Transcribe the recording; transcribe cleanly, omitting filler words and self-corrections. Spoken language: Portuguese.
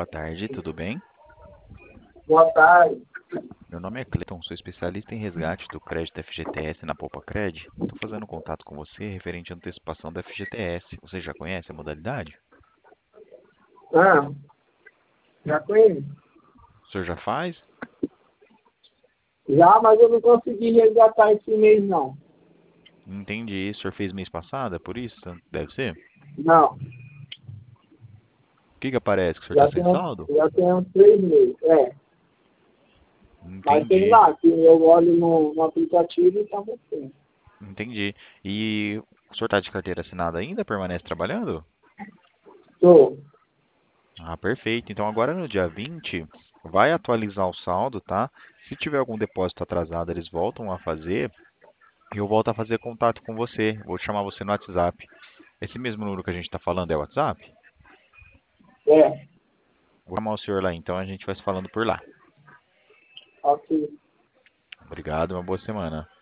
tarde, tudo bem? Boa tarde. Meu nome é Cleiton, sou especialista em resgate do crédito FGTS na Poupa-Cred. Estou fazendo contato com você referente à antecipação do FGTS. Você já conhece a modalidade? Ah, já conheço. O senhor já faz? Já, mas eu não consegui resgatar esse mês, não. Entendi. O senhor fez mês passado, é por isso? Deve ser? Não, O que aparece? Que o senhor está sem saldo? já tem uns 3 meses. Mas tem Entendi, lá, que eu olho no aplicativo e tá mostrando. entendi. E o senhor está de carteira assinada ainda? Permanece trabalhando? Tô. Ah, perfeito. Então agora no dia 20, vai atualizar o saldo, tá? Se tiver algum depósito atrasado, eles voltam a fazer. E eu volto a fazer contato com você. Vou chamar você no WhatsApp. Esse mesmo número que a gente está falando é o WhatsApp? É, Vou chamar o senhor lá então, a gente vai se falando por lá. ok. Obrigado, uma boa semana.